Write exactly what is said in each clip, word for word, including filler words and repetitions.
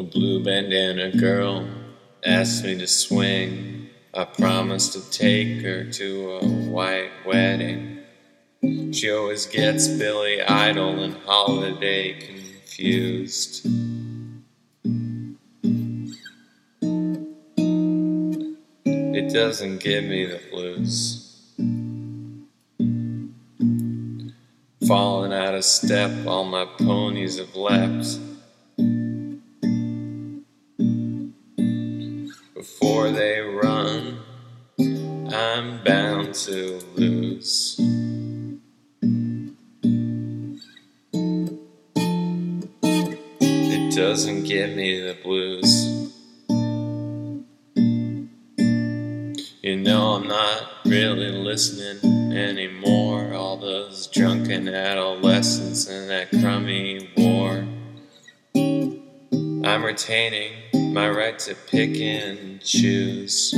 blue bandana girl asked me to swing. I promised to take her to a white wedding. She always gets Billy Idol and Holiday confused. It doesn't give me the blues. Falling out of step, all my ponies have leapt. Before they run, I'm bound to lose. It doesn't give me the blues. You know I'm not really listening anymore. All those drunken adolescents in that crummy war. I'm retaining my right to pick and choose.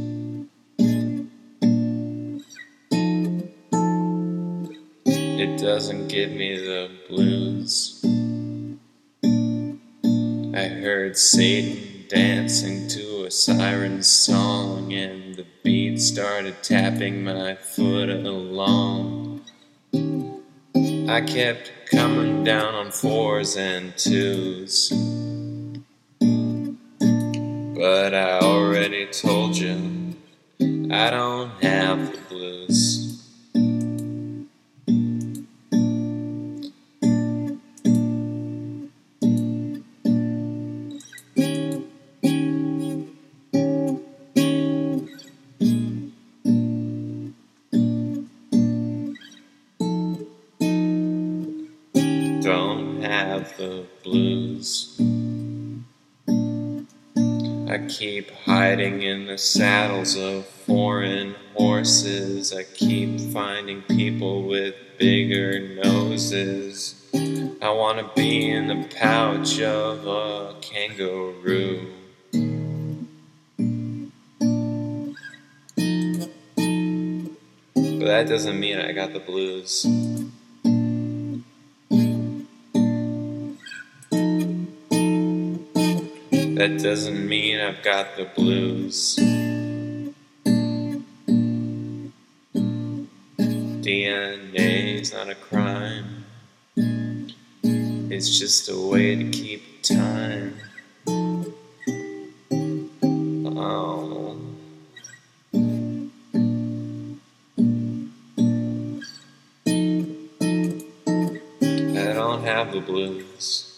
It doesn't give me the blues. I heard Satan dancing to a siren song, and the beat started tapping my foot along. I kept coming down on fours and twos, but I already told you I don't have the blues. Don't have the blues. I keep hiding in the saddles of foreign horses. I keep finding people with bigger noses. I want to be in the pouch of a kangaroo. But that doesn't mean I got the blues. That doesn't mean I've got the blues. D N A's not a crime. It's just a way to keep time. Oh. I don't have the blues.